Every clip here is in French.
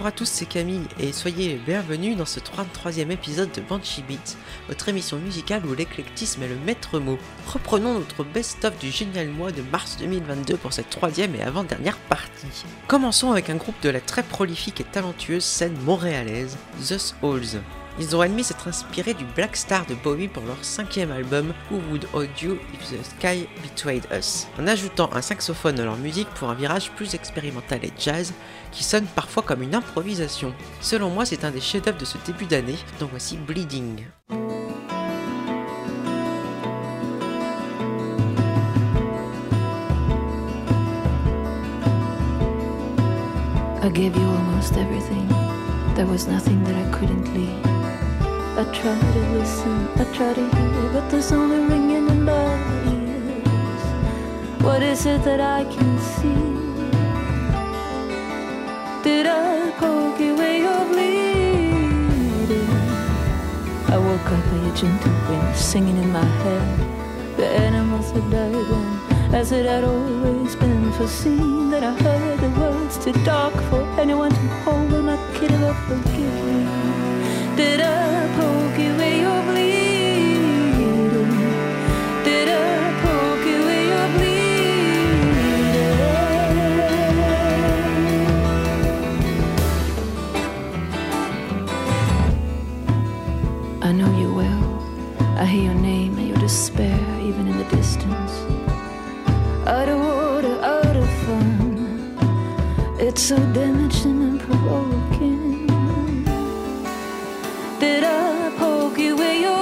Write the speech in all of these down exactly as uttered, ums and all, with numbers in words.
à tous, c'est Camille et soyez bienvenus dans ce trente-troisième épisode de Banshee Beats, votre émission musicale où l'éclectisme est le maître mot. Reprenons notre best-of du génial mois de mars deux mille vingt-deux pour cette troisième et avant-dernière partie. Commençons avec un groupe de la très prolifique et talentueuse scène montréalaise, The Smalls. Ils ont admis s'être inspirés du Black Star de Bowie pour leur cinquième album Who Would Hold You If the Sky Betrayed Us, en ajoutant un saxophone à leur musique pour un virage plus expérimental et jazz qui sonne parfois comme une improvisation. Selon moi, c'est un des chefs-d'œuvre de ce début d'année, donc voici Bleeding. I gave you almost everything. There was nothing that I couldn't leave. I try to listen, I try to hear, but there's only ringing in my ears. What is it that I can see? Did I poke you where you're bleeding? I woke up by a gentle wind singing in my head. The animals had died and as it had always been foreseen, that I heard the words too dark for anyone to hold, and I could ever forgive me. Did I poke you where you're bleeding? Did I poke you where you're bleeding? I know you well. I hear your name and your despair, even in the distance. Out of order, out of fun. It's so damaging and provoking. Did I poke you where you're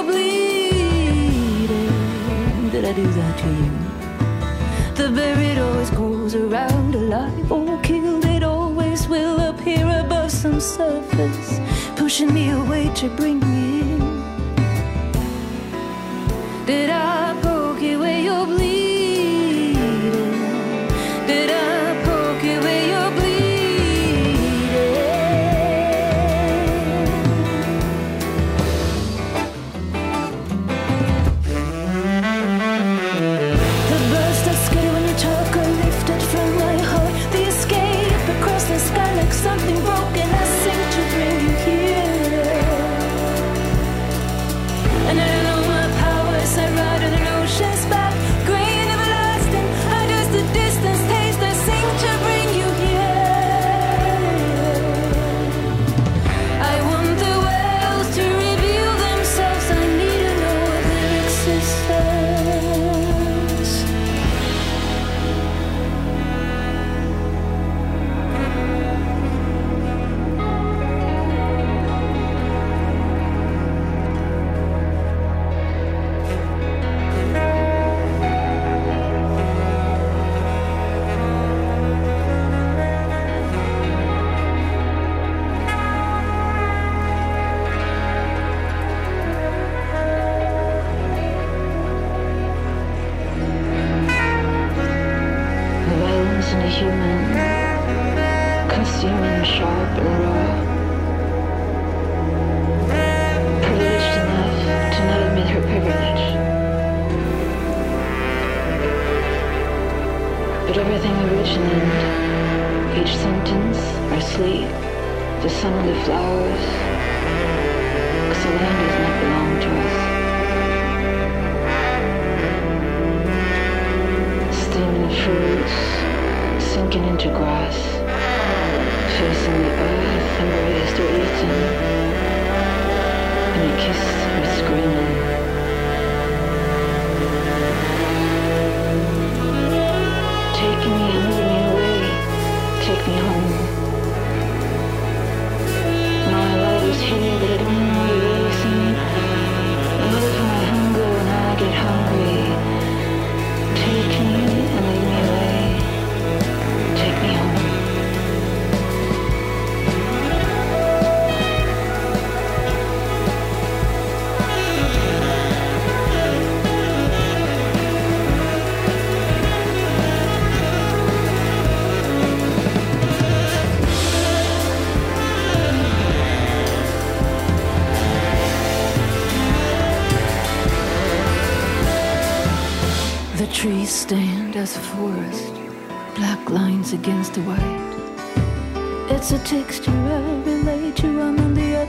bleeding? Did I do that to you? The buried always goes around, alive or killed. It always will appear above some surface, pushing me away to bring me in. Did I poke you where you're bleeding? Did I poke you where you're bleeding? The birds that skitter when you talk are lifted from my heart. The escape across the sky like something broken. I sing to bring you here. And I know my powers, I ride on an ocean's back. Grey and everlasting, I just the distance taste. I sing to bring you here. I want the wells to reveal themselves. I need to know of their existence. The violence in a human, consuming, sharp and raw. Privileged enough to not admit her privilege. But everything original, each sentence, our sleep, the sun and the flowers, 'cause the land does not belong to us. Steaming fruits, sinking into grass, facing the earth embraced or eaten, and a kiss or screaming. Take me, move me away, take me home. My light is here, but I don't know where you're racing. I live for my hunger, and I get hungry. Take me and lead me away. Take me home. The trees stand as a forest, black lines against the white. It's a texture of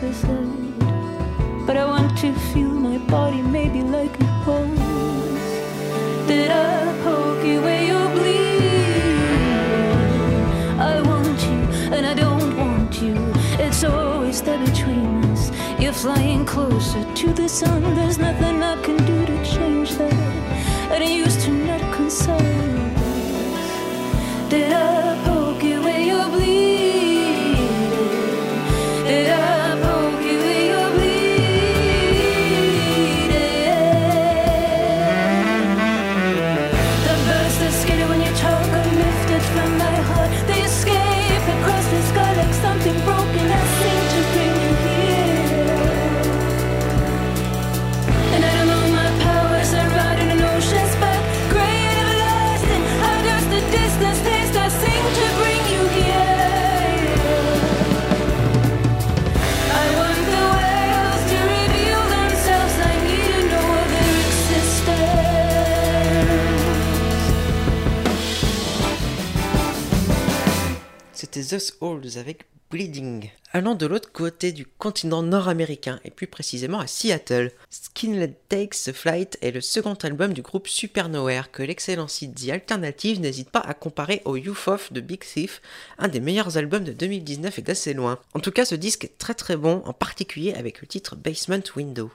I said, but I want to feel my body maybe like it was. Did I poke you where you're bleeding? I want you and I don't want you. It's always there between us. You're flying closer to the sun. There's nothing I can do to change that. And it used to not concern us. Did I poke you where you're bleeding? Did I poke you where you're bleeding? The birds that skitter when you talk are lifted from my heart. They escape across the sky like something broken. I seem to bring you here. And I don't know my powers. I ride in an ocean's back, gray and everlasting. How does the distance taste? I seem to bring you here. I want the whales to reveal themselves. I need to know their existence. C'était The Halls avec Bleeding. Allant de l'autre côté du continent nord-américain, et plus précisément à Seattle, Skinhead Takes a Flight est le second album du groupe Supernowhere que l'excellent site The Alternative n'hésite pas à comparer au Youth of de Big Thief, un des meilleurs albums de deux mille dix-neuf et d'assez loin. En tout cas, ce disque est très très bon, en particulier avec le titre Basement Window.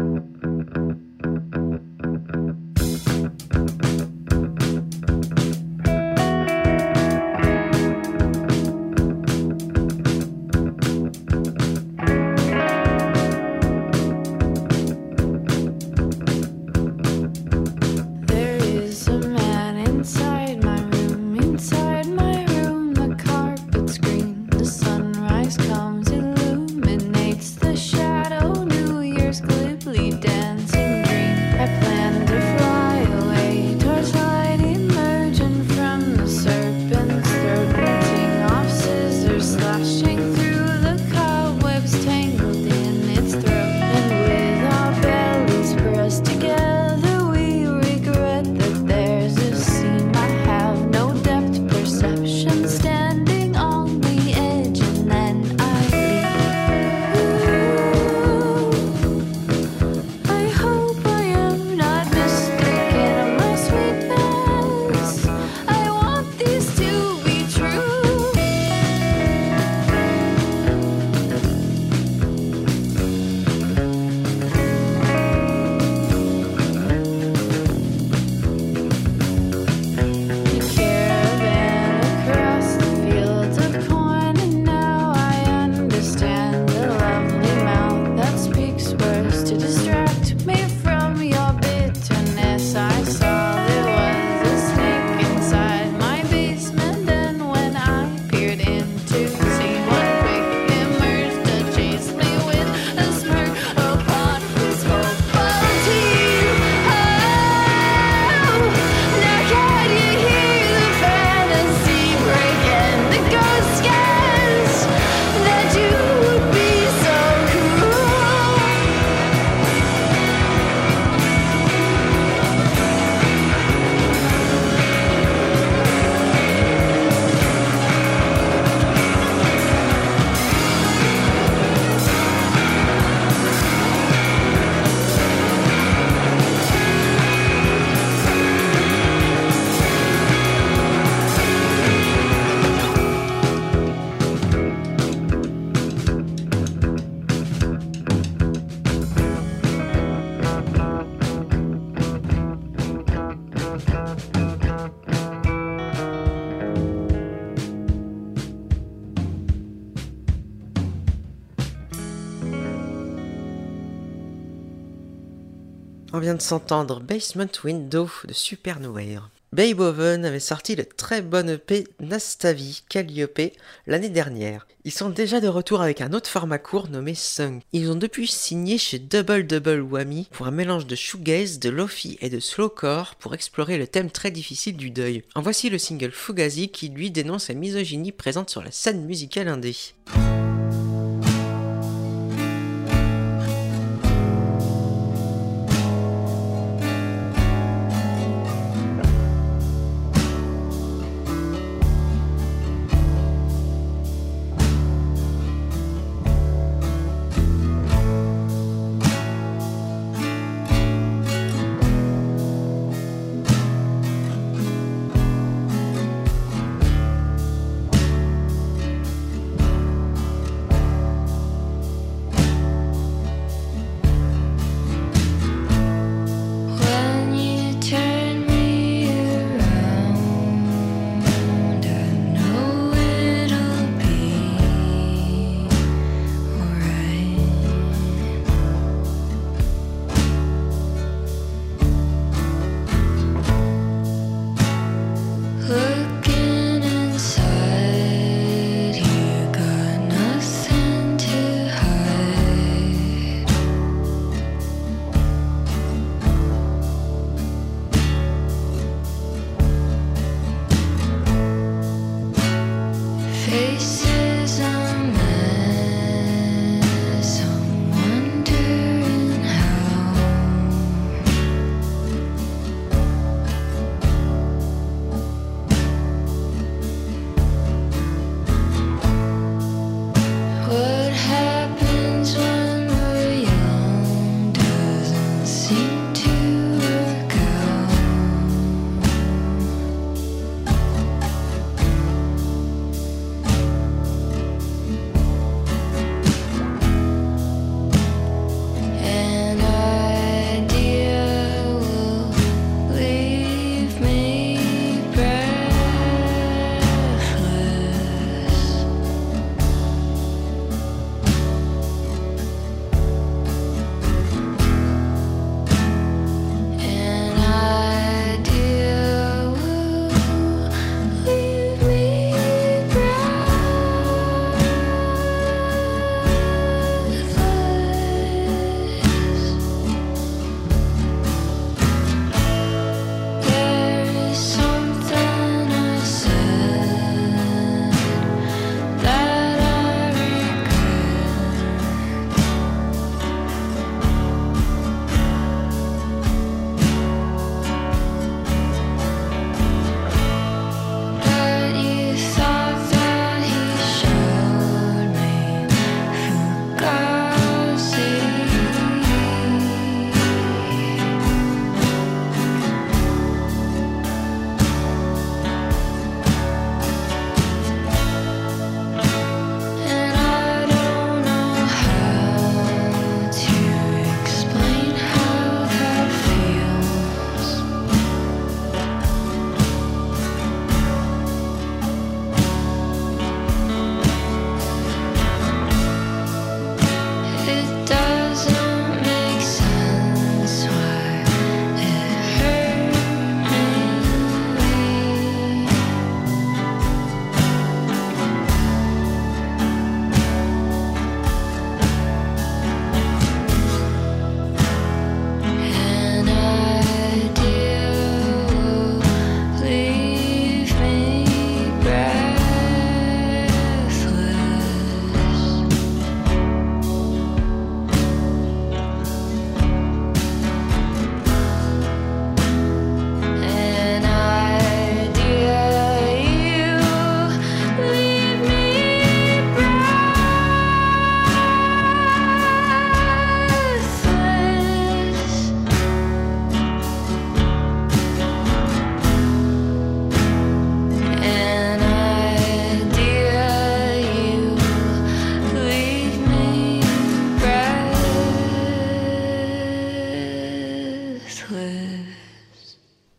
On vient de s'entendre Basement Window de Supernowhere. Beethoven avait sorti le très bon E P Nastavi Calliope l'année dernière. Ils sont déjà de retour avec un autre format court nommé Sung. Ils ont depuis signé chez Double Double Whammy pour un mélange de shoegaze, de lofi et de slowcore pour explorer le thème très difficile du deuil. En voici le single Fugazi qui lui dénonce la misogynie présente sur la scène musicale indé.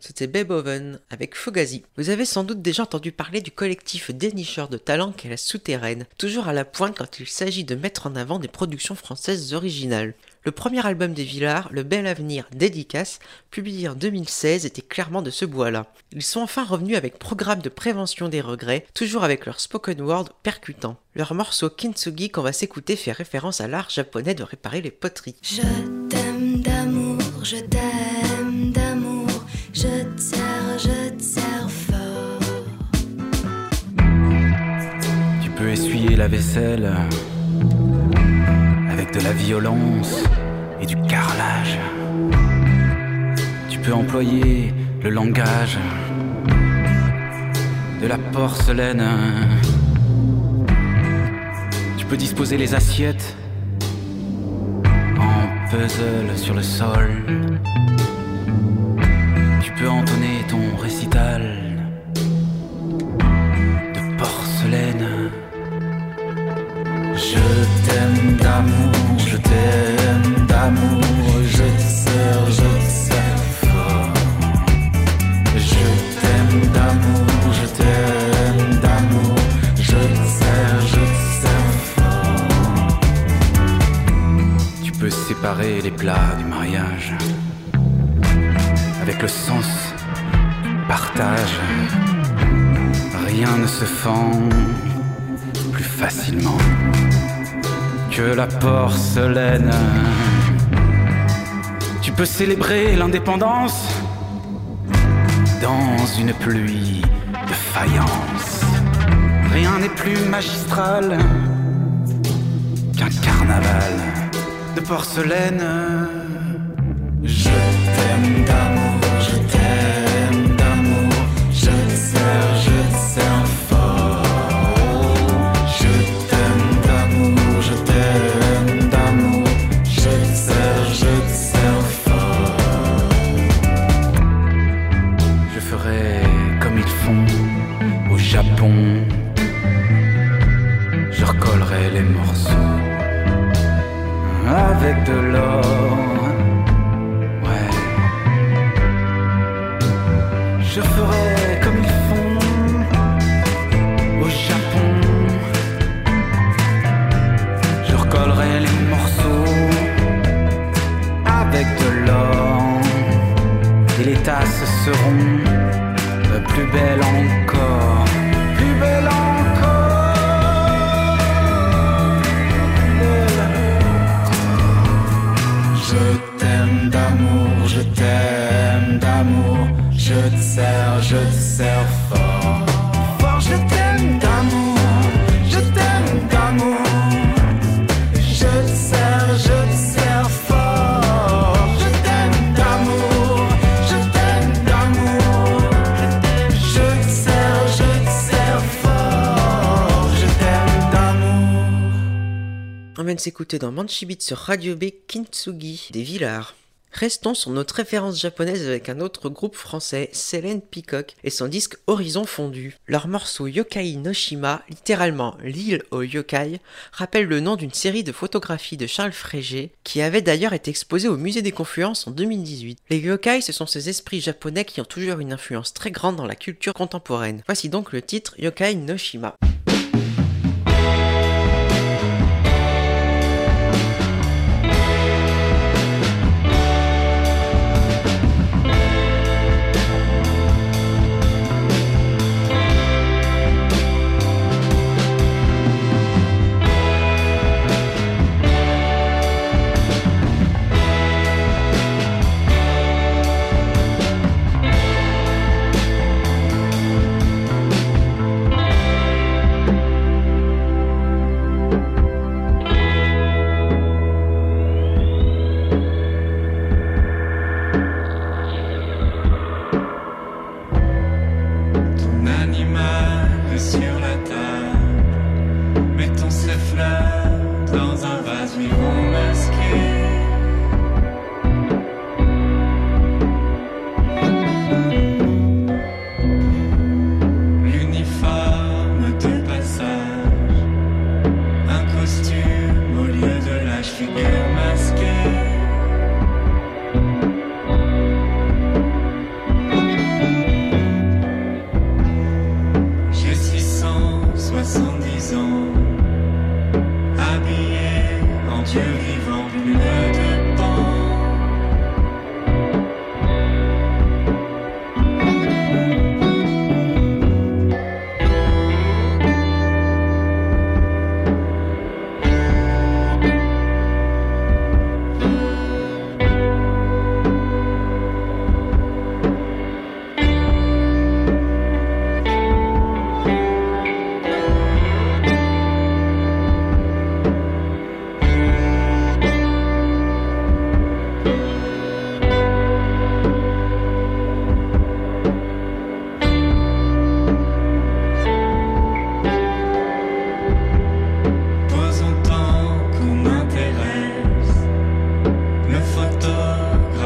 c'était Beethoven avec Fugazi. Vous avez sans doute déjà entendu parler du collectif dénicheur de talent qu'est la Souterraine, toujours à la pointe quand il s'agit de mettre en avant des productions françaises originales. Le premier album des Villards, Le Bel Avenir Dédicace, publié en deux mille seize, était clairement de ce bois-là. Ils sont enfin revenus avec Programme de prévention des regrets, toujours avec leur spoken word percutant. Leur morceau Kintsugi qu'on va s'écouter fait référence à l'art japonais de réparer les poteries. Je t'aime d'amour, je t'aime d'amour, je te serre, je te serre fort. Tu peux essuyer la vaisselle avec de la violence et du carrelage. Tu peux employer le langage de la porcelaine. Tu peux disposer les assiettes en puzzle sur le sol. Tu peux entonner ton récital de porcelaine. Je t'aime d'amour, je t'aime d'amour, je te serre, je te serre fort. Je t'aime d'amour, je t'aime d'amour, je te serre, je te serre fort. Tu peux séparer les plats du mariage avec le sens du partage. Rien ne se fend plus facilement que la porcelaine. Tu peux célébrer l'indépendance dans une pluie de faïence. Rien n'est plus magistral qu'un carnaval de porcelaine. Je t'aime d'amour, je t'aime d'amour, je te serre, je te serre fort. Je t'aime d'amour, je te serre, je te serre fort. Je ferai comme ils font au Japon. Je recollerai les morceaux avec de l'or. Ouais. Je ferai comme ils font au Japon. Collerai les morceaux avec de l'or et les tasses seront plus belles encore, plus belles encore. Je t'aime d'amour, je t'aime d'amour, je te serre, je te serre fort. Fort, je t'aime d'amour, je t'aime d'amour. Je te serre, je te serre fort. Je t'aime d'amour, je t'aime d'amour. Je te serre, je te serre fort. Je t'aime d'amour. On vient de s'écouter dans Manchi Beat sur Radio B Kintsugi des Villards. Restons sur notre référence japonaise avec un autre groupe français, Selene Peacock, et son disque Horizon Fondu. Leur morceau Yokai no Shima, littéralement l'île aux yokai, rappelle le nom d'une série de photographies de Charles Frégé, qui avait d'ailleurs été exposée au Musée des Confluences en deux mille dix-huit. Les yokai, ce sont ces esprits japonais qui ont toujours une influence très grande dans la culture contemporaine. Voici donc le titre Yokai no Shima.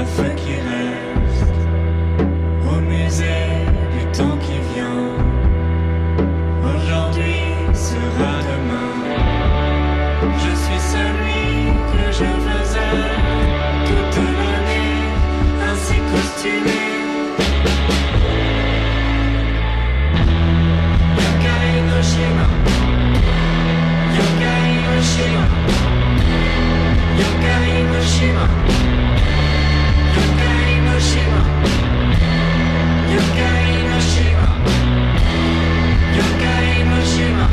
un feu qui reste au musée du temps qui vient. Aujourd'hui sera demain. Je suis celui que je faisais toute l'année, ainsi costumé. Yokai Hiroshima, Yokai Hiroshima, Yokai Hiroshima, Yokai Hiroshima, Yokai Hiroshima, Yokai Hiroshima,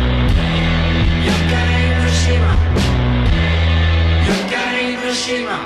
Yokai Hiroshima, Yokai Hiroshima.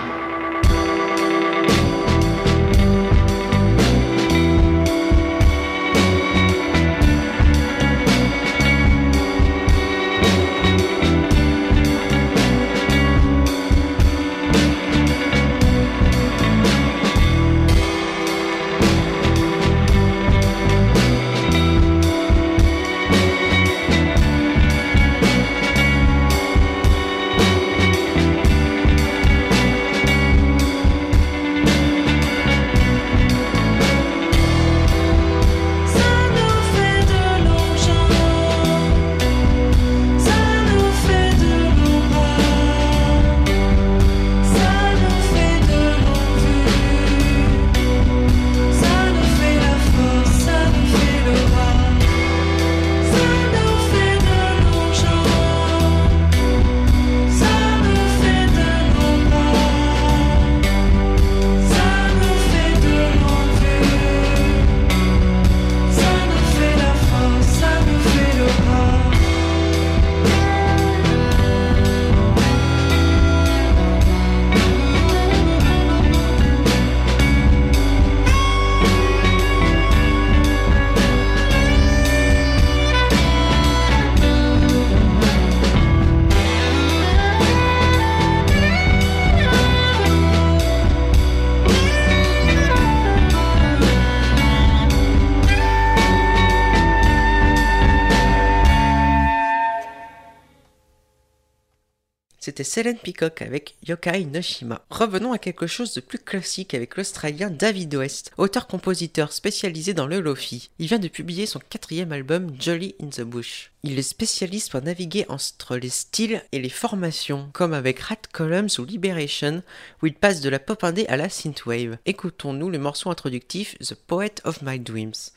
C'était Selene Peacock avec Yokai Hiroshima. Revenons à quelque chose de plus classique avec l'Australien David West, auteur-compositeur spécialisé dans le lo-fi. Il vient de publier son quatrième album Jolly in the Bush. Il est spécialiste pour naviguer entre les styles et les formations, comme avec Rat Columns ou Liberation, où il passe de la pop indé à la synthwave. Écoutons-nous le morceau introductif The Poet of My Dreams.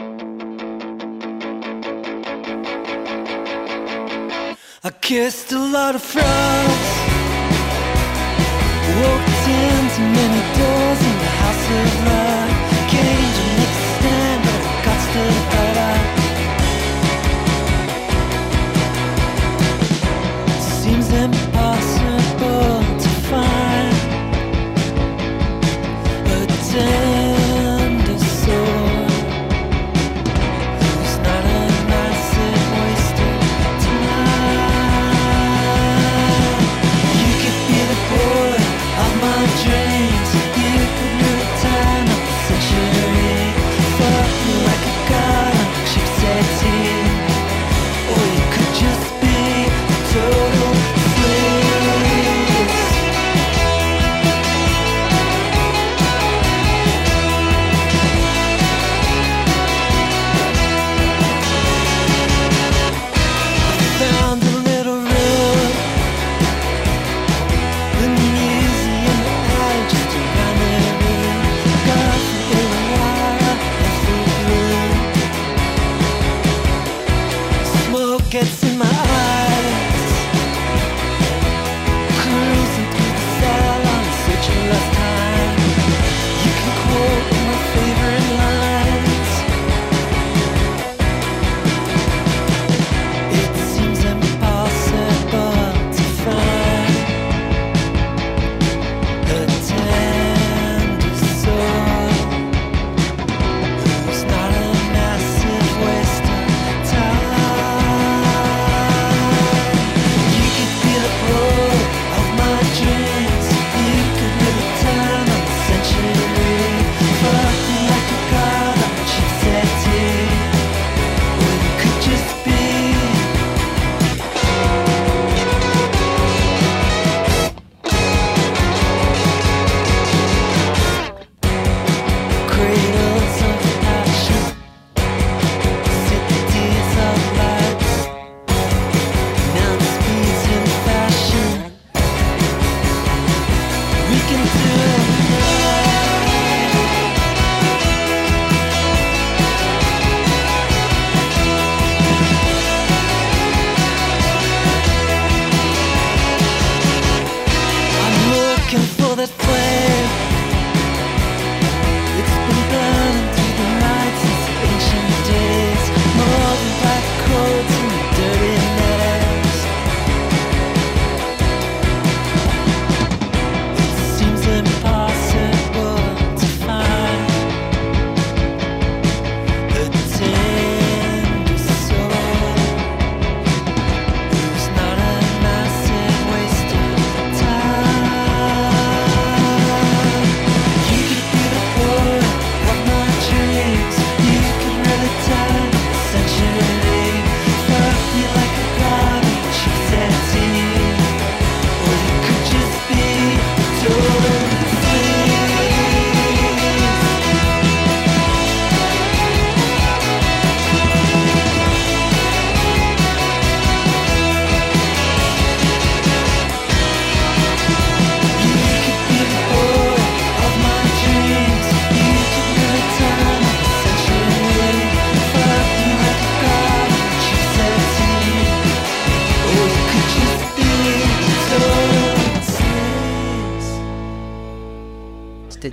I kissed a lot of frogs, walked into many doors in the house of love. Came to make a stand, but I got stood out. It seems impossible to find a tender soul who's not a massive wasted time. You could be the boy of my dreams. You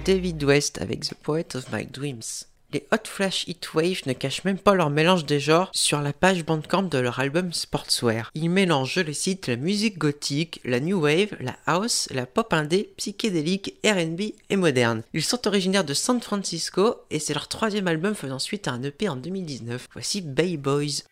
David West avec The Poet of My Dreams. Les Hot Flash Heatwave ne cachent même pas leur mélange des genres sur la page Bandcamp de leur album Sportswear. Ils mélangent, je les cite, la musique gothique, la new wave, la house, la pop indé, psychédélique, R and B et moderne. Ils sont originaires de San Francisco et c'est leur troisième album faisant suite à un E P en deux mille dix-neuf. Voici Bay Boys.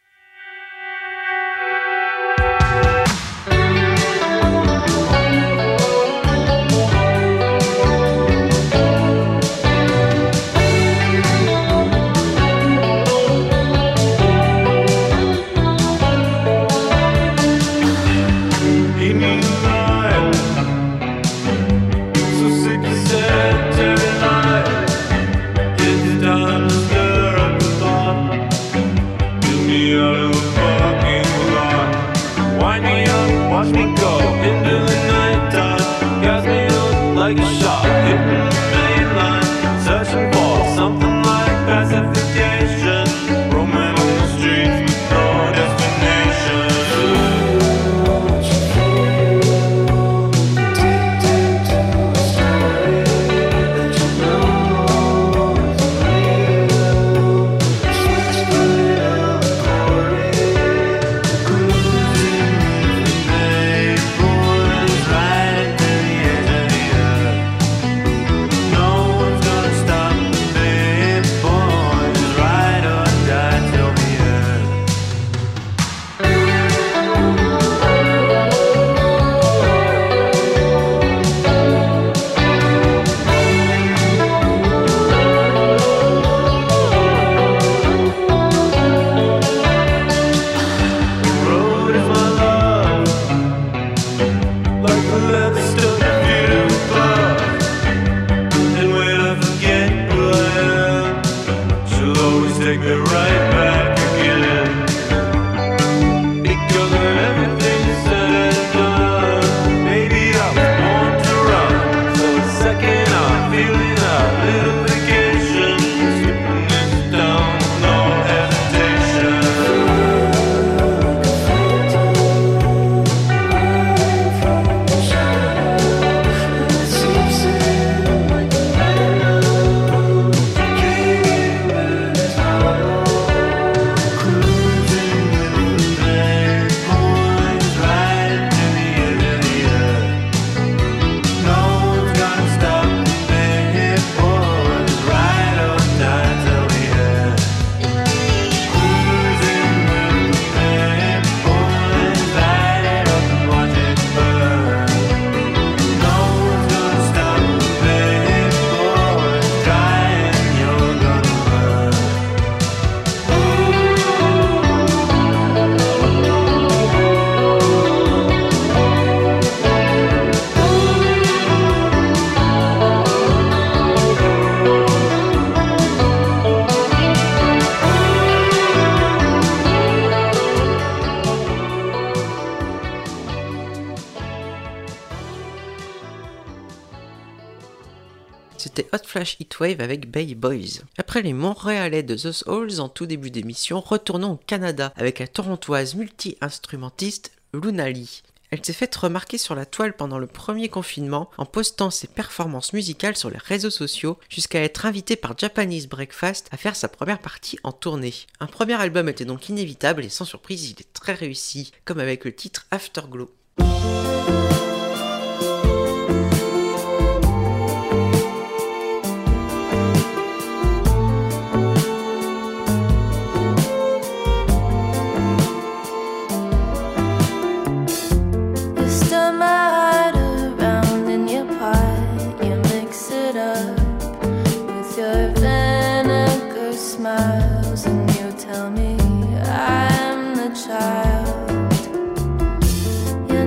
C'était Hot Flash Heatwave avec Bay Boys. Après les Montréalais de The Souls en tout début d'émission, retournons au Canada avec la torontoise multi-instrumentiste Luna Lee. Elle s'est faite remarquer sur la toile pendant le premier confinement en postant ses performances musicales sur les réseaux sociaux jusqu'à être invitée par Japanese Breakfast à faire sa première partie en tournée. Un premier album était donc inévitable et sans surprise il est très réussi, comme avec le titre Afterglow. Tell me I'm the child.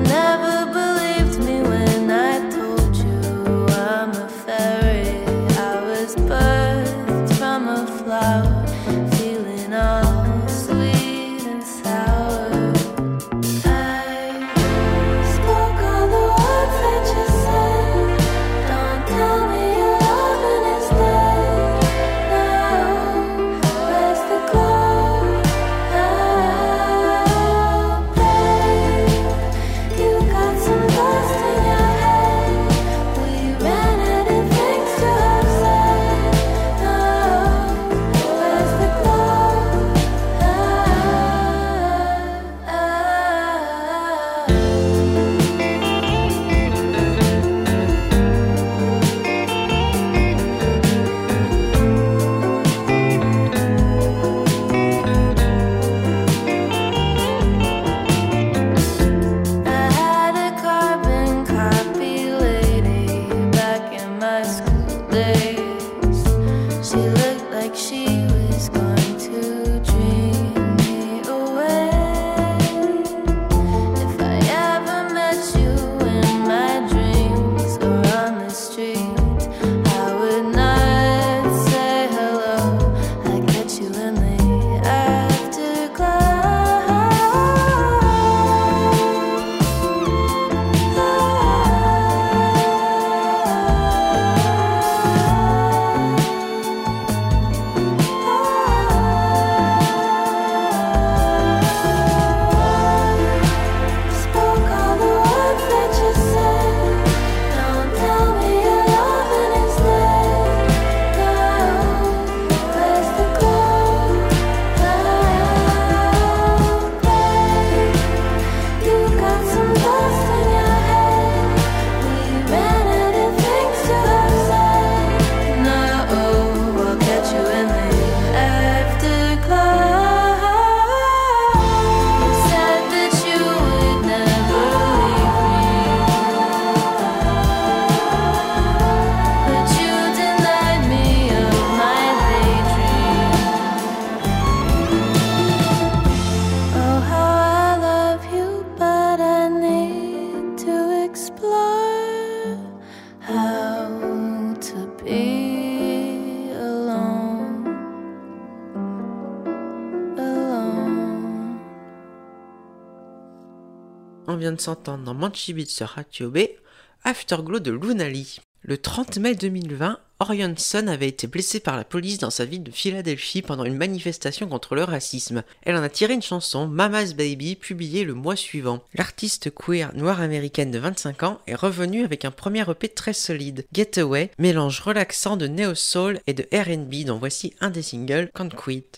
on vient de s'entendre dans Banshee Beats sur Radio B, Afterglow de Lunali. Le trente mai deux mille vingt, Orion Sun avait été blessée par la police dans sa ville de Philadelphie pendant une manifestation contre le racisme. Elle en a tiré une chanson, Mama's Baby, publiée le mois suivant. L'artiste queer noire américaine de vingt-cinq ans est revenue avec un premier E P très solide, Getaway, mélange relaxant de neo soul et de R and B dont voici un des singles, Can't Quit.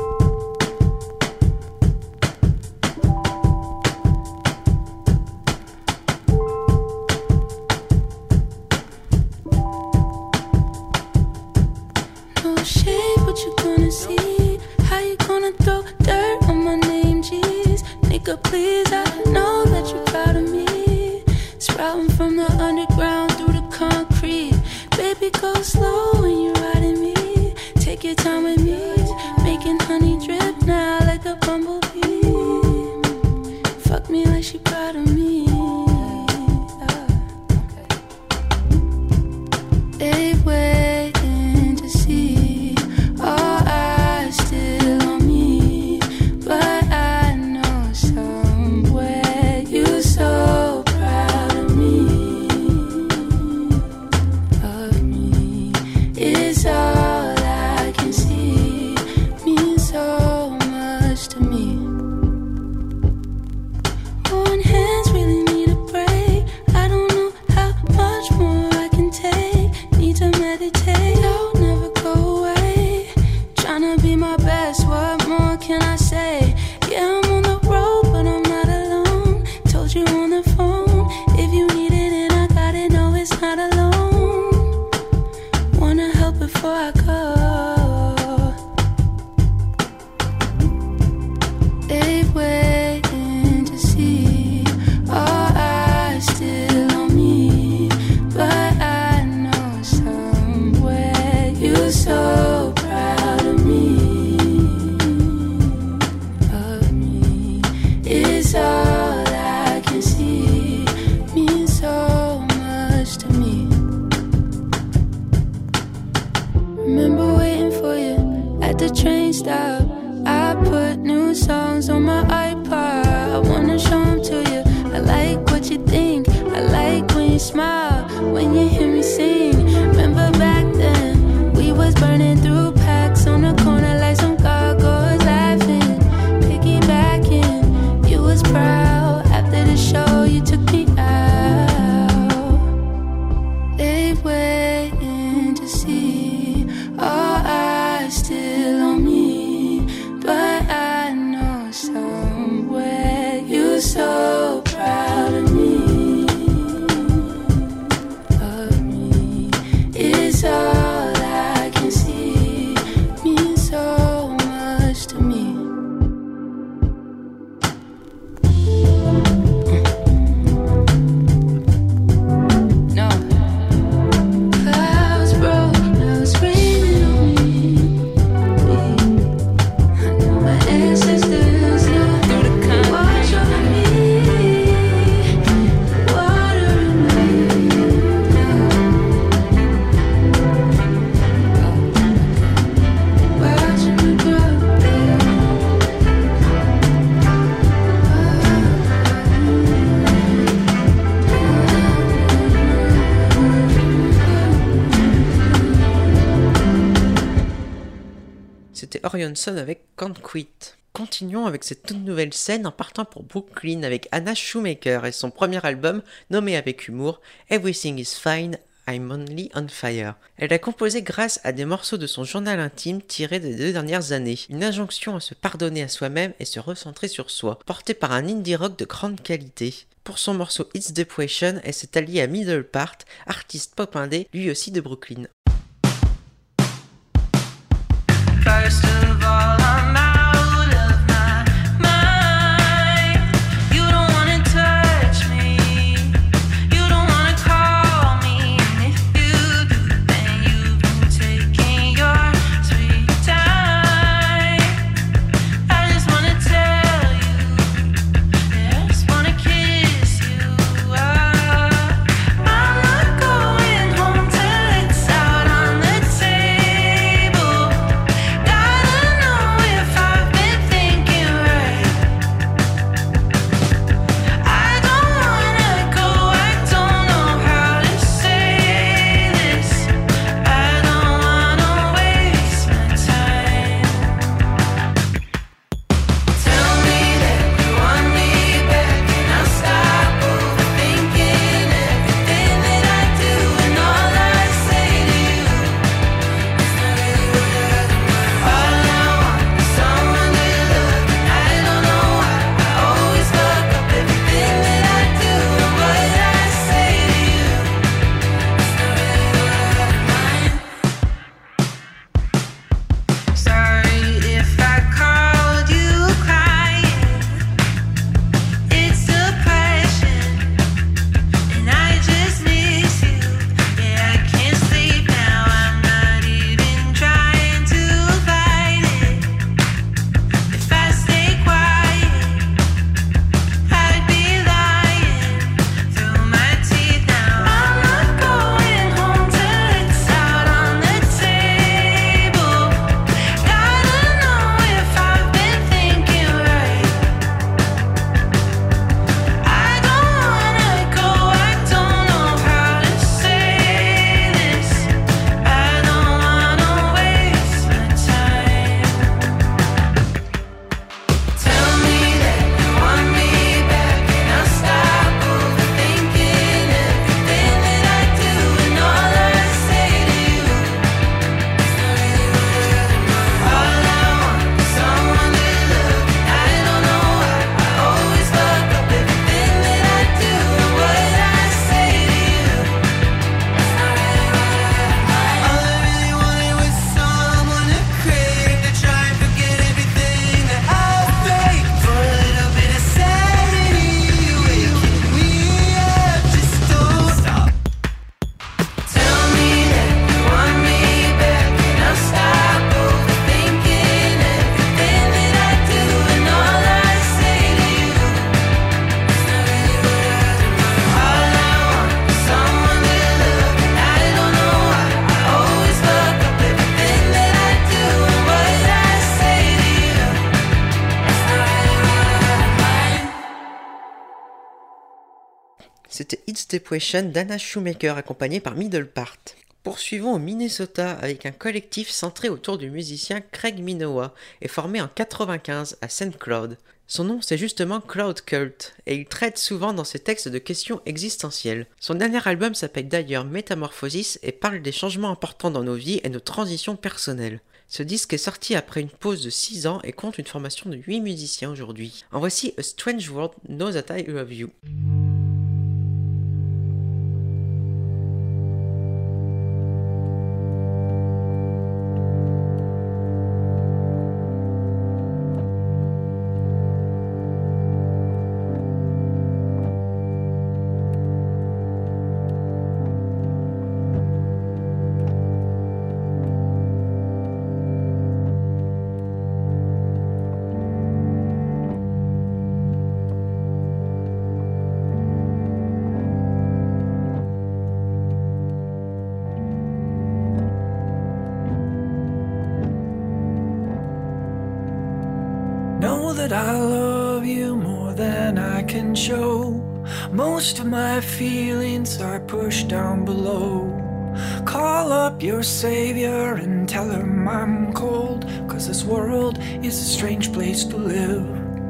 Please, I know that you're proud of me. Sprouting from the underground through the concrete. Baby, go slow when you're riding me. Take your time with me. Making honey drip now like a bumblebee. Fuck me like she proud of me. They waiting to see all eyes still on me, but I so proud of me, of me, is all I can see, means so much to me. One hands really need a break, I don't know how much more I can take, need to meditate, I'll never go away, tryna be my best, what more can I say, yeah I'm on the road but I'm not alone, told you on the phone, if you need it and I got it, no it's not alone, wanna help before I go, they waiting to see, all eyes still on me, but I know somewhere you're so proud of me, of me, it's all I can see, means so much to me. Remember waiting for you at the train stop, I put new songs on my iPod, I wanna show them to you, I like what you think, I like when you smile, when you hear me sing, remember back then, we was burning through packs on the corner like some gargoyles laughing, piggybacking, you was proud, after the show you took me out, they waiting to see, all eyes still on me, but I know somewhere you're so proud of me, of me, it's all I can see, means so much to me. No. Clouds broke, now it's raining on me. I know my ancestors, yeah, through the kind watch over me, water in me, watching me grow. C'était Orion Sun avec Can't Quit. Continuons avec cette toute nouvelle scène en partant pour Brooklyn avec Anna Shoemaker et son premier album nommé avec humour Everything is Fine, I'm Only on Fire. Elle l'a composé grâce à des morceaux de son journal intime tirés des deux dernières années, une injonction à se pardonner à soi-même et se recentrer sur soi, portée par un indie rock de grande qualité. Pour son morceau It's Depression, elle s'est alliée à Middle Part, artiste pop indé, lui aussi de Brooklyn. First of all, I'm out of my mind. You don't wanna touch me. You don't wanna call me. And if you do, then you've been taking your sweet time. I just wanna tell you, yeah, I just wanna kiss you. Oh, I'm not going home till it's out on the table. Gotta C'était It's Depression d'Anna Shoemaker accompagnée par Middle Part. Poursuivons au Minnesota avec un collectif centré autour du musicien Craig Minowa et formé en quatre-vingt-quinze à Saint Cloud. Son nom c'est justement Cloud Cult et il traite souvent dans ses textes de questions existentielles. Son dernier album s'appelle d'ailleurs Metamorphosis et parle des changements importants dans nos vies et nos transitions personnelles. Ce disque est sorti après une pause de six ans et compte une formation de huit musiciens aujourd'hui. En voici A Strange World Knows That I Love You. Know that I love you more than I can show. Most of my feelings are pushed down below. Call up your savior and tell him I'm cold, 'cause this world is a strange place to live.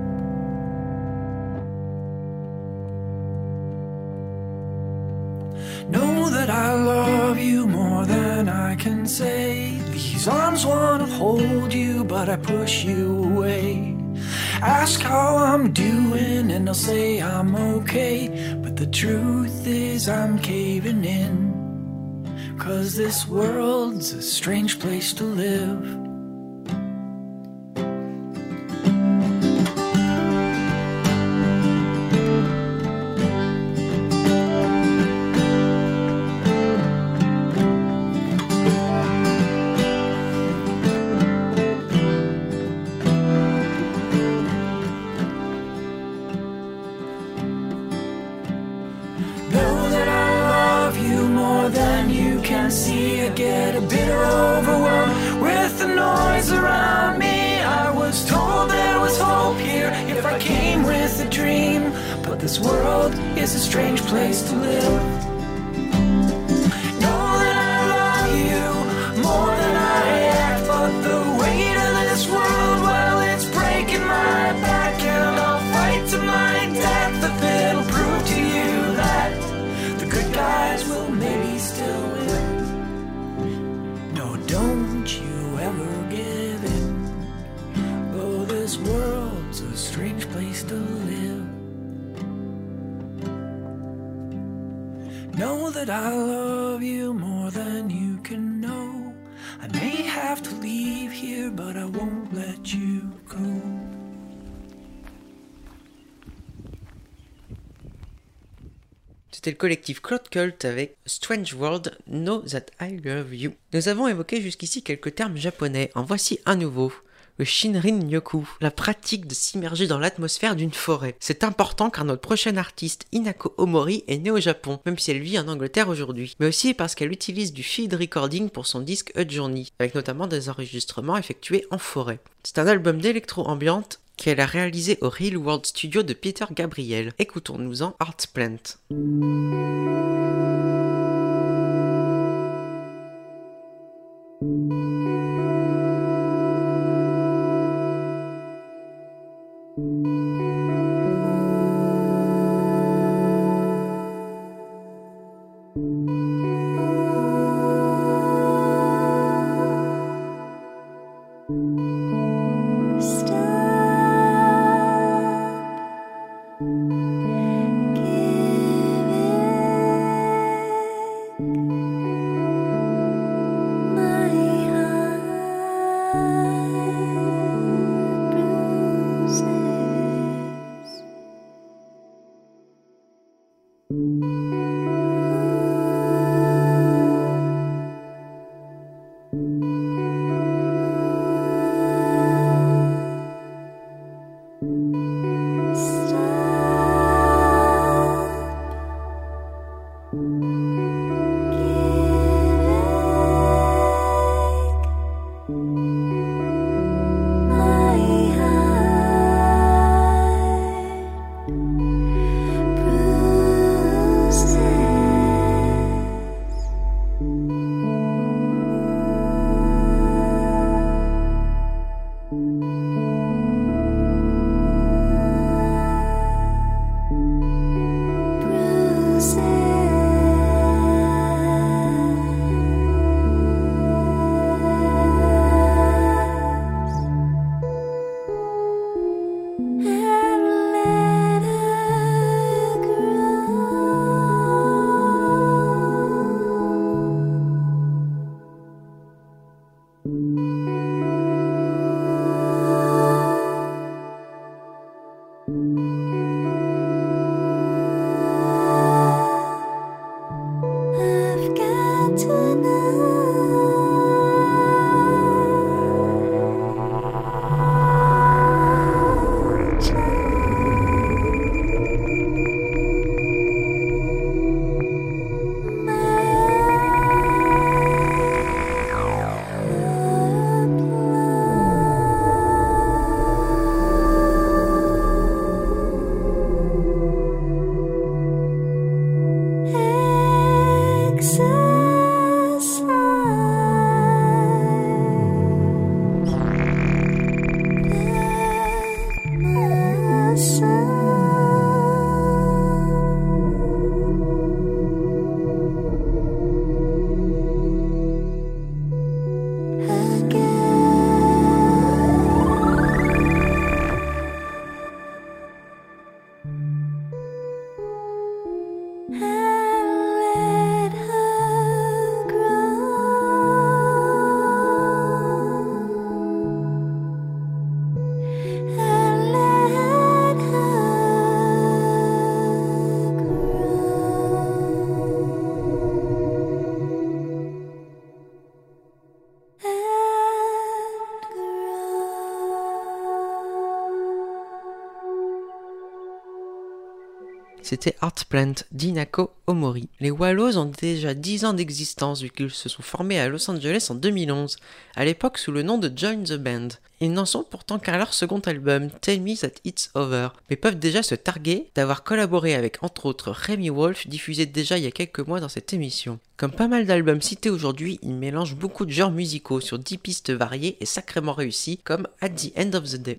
Know that I love you more than I can say. These arms wanna hold you, but I push you away. Ask how I'm doing and I'll say I'm okay, but the truth is I'm caving in, 'cause this world's a strange place to live. See, I get a bit overwhelmed with the noise around me. I was told there was hope here if I came with a dream, but this world is a strange place to live. Know that I love you more than I act, but the weight of this world, well, it's breaking my back, and I'll fight to my death if it'll prove to you that the good guys will maybe still win. Don't you ever give in, though this world's a strange place to live. Know that I love you more than you can know. I may have to leave here, but I won't let you go. C'était le collectif Cloud Cult avec Strange World Know That I Love You. Nous avons évoqué jusqu'ici quelques termes japonais, en voici un nouveau. Le Shinrin-yoku, la pratique de s'immerger dans l'atmosphère d'une forêt. C'est important car notre prochaine artiste, Inako Omori, est née au Japon, même si elle vit en Angleterre aujourd'hui. Mais aussi parce qu'elle utilise du field recording pour son disque A Journey, avec notamment des enregistrements effectués en forêt. C'est un album d'électro-ambiante qu'elle a réalisé au Real World Studio de Peter Gabriel. Écoutons-nous-en Art Plant. My heart. I've got to C'était Heartplant d'Inako Omori. Les Wallows ont déjà dix ans d'existence vu qu'ils se sont formés à Los Angeles en deux mille onze, à l'époque sous le nom de Join the Band. Ils n'en sont pourtant qu'à leur second album, Tell Me That It's Over, mais peuvent déjà se targuer d'avoir collaboré avec entre autres Remy Wolf, diffusé déjà il y a quelques mois dans cette émission. Comme pas mal d'albums cités aujourd'hui, ils mélangent beaucoup de genres musicaux sur dix pistes variées et sacrément réussies, comme At the End of the Day.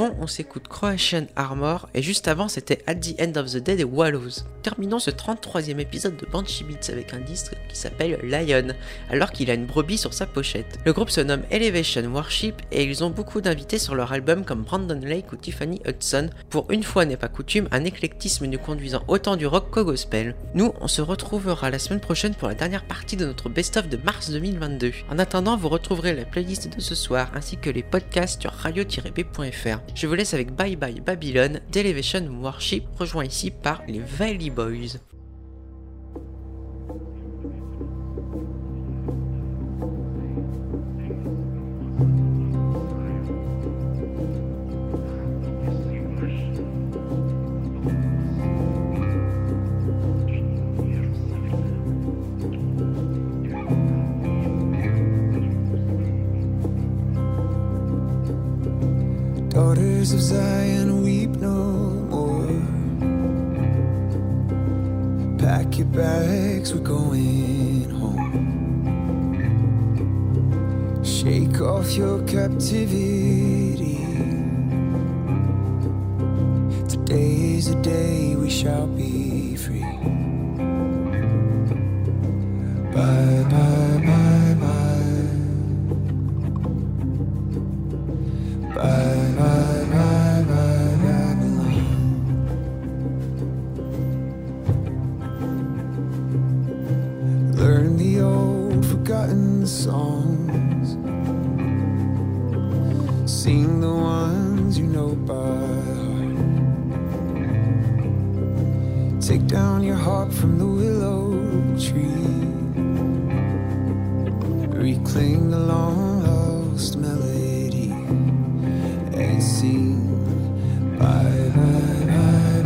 fond, on s'écoute Croatian Armor et juste avant c'était At the End of the Day des Wallows. Terminons ce trente-troisième épisode de Banshee Beats avec un disque qui s'appelle Lion, alors qu'il a une brebis sur sa pochette. Le groupe se nomme Elevation Worship et ils ont beaucoup d'invités sur leur album comme Brandon Lake ou Tiffany Hudson. Pour une fois n'est pas coutume, un éclectisme nous conduisant autant du rock qu'au gospel. Nous, on se retrouvera la semaine prochaine pour la dernière partie de notre best-of de mars deux mille vingt-deux. En attendant, vous retrouverez la playlist de ce soir ainsi que les podcasts sur radio tiret b point f r. Je vous laisse avec Bye Bye Babylon d'Elevation Worship, rejoint ici par les Valley Boys. Daughters of Zion, weep no more. Pack your bags, we're going home. Shake off your captivity. Today is the day we shall be free. Bye, bye, bye, bye. Bye. Songs, sing the ones you know by heart. Take down your harp from the willow tree. Reclaim the long lost melody and sing bye bye bye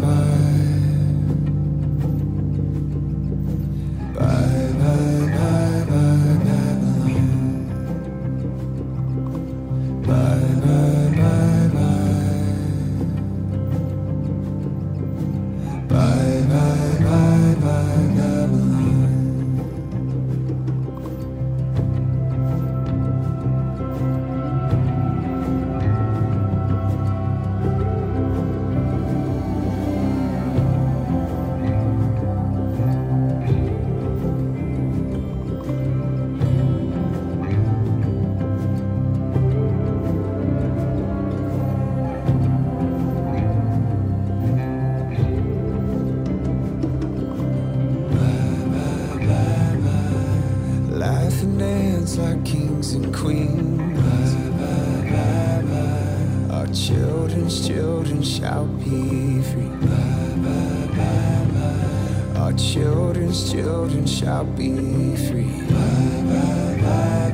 bye bye bye bye bye. Like kings and queens, our children's children shall be free. Our children's children shall be free.